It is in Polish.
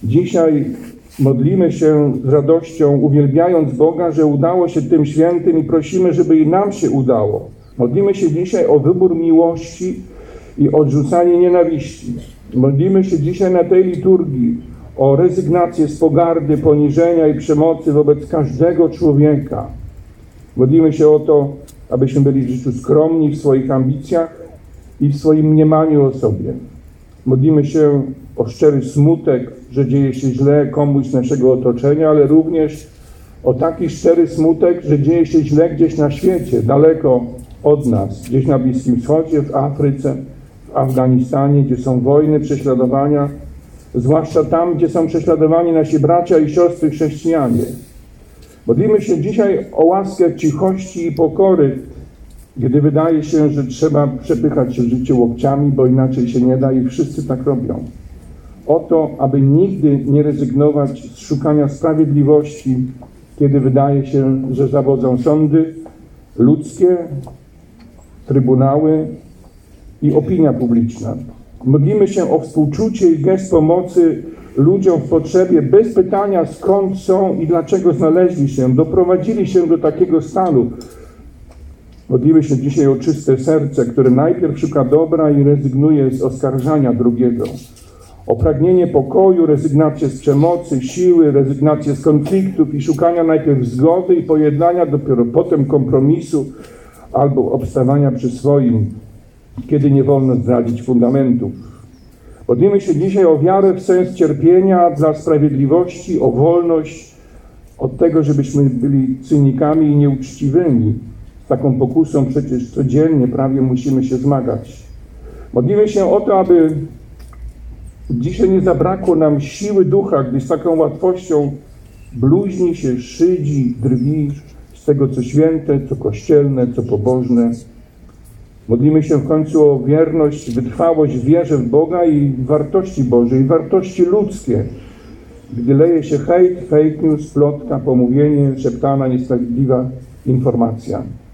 Dzisiaj modlimy się z radością, uwielbiając Boga, że udało się tym świętym i prosimy, żeby i nam się udało. Modlimy się dzisiaj o wybór miłości i odrzucanie nienawiści. Modlimy się dzisiaj na tej liturgii o rezygnację z pogardy, poniżenia i przemocy wobec każdego człowieka. Modlimy się o to, abyśmy byli w życiu skromni w swoich ambicjach i w swoim mniemaniu o sobie. Modlimy się o szczery smutek, że dzieje się źle komuś z naszego otoczenia, ale również o taki szczery smutek, że dzieje się źle gdzieś na świecie, daleko od nas, gdzieś na Bliskim Wschodzie, w Afryce, w Afganistanie, gdzie są wojny, prześladowania, zwłaszcza tam, gdzie są prześladowani nasi bracia i siostry chrześcijanie. Modlimy się dzisiaj o łaskę cichości i pokory, gdy wydaje się, że trzeba przepychać się w życiu łokciami, bo inaczej się nie da i wszyscy tak robią. O to, aby nigdy nie rezygnować z szukania sprawiedliwości, kiedy wydaje się, że zawodzą sądy ludzkie, trybunały i opinia publiczna. Modlimy się o współczucie i gest pomocy ludziom w potrzebie, bez pytania skąd są i dlaczego znaleźli się, doprowadzili się do takiego stanu. Modlimy się dzisiaj o czyste serce, które najpierw szuka dobra i rezygnuje z oskarżania drugiego. O pragnienie pokoju, rezygnację z przemocy, siły, rezygnację z konfliktów i szukania najpierw zgody i pojednania, dopiero potem kompromisu albo obstawania przy swoim, kiedy nie wolno zdradzić fundamentów. Modlimy się dzisiaj o wiarę w sens cierpienia dla sprawiedliwości, o wolność od tego, żebyśmy byli cynikami i nieuczciwymi. Z taką pokusą przecież codziennie prawie musimy się zmagać. Modlimy się o to, aby dzisiaj nie zabrakło nam siły ducha, gdy z taką łatwością bluźni się, szydzi, drwi z tego, co święte, co kościelne, co pobożne. Modlimy się w końcu o wierność, wytrwałość w wierze w Boga i wartości Boże, i wartości ludzkie. Gdy leje się hejt, fake news, plotka, pomówienie, szeptana, niesprawiedliwa informacja.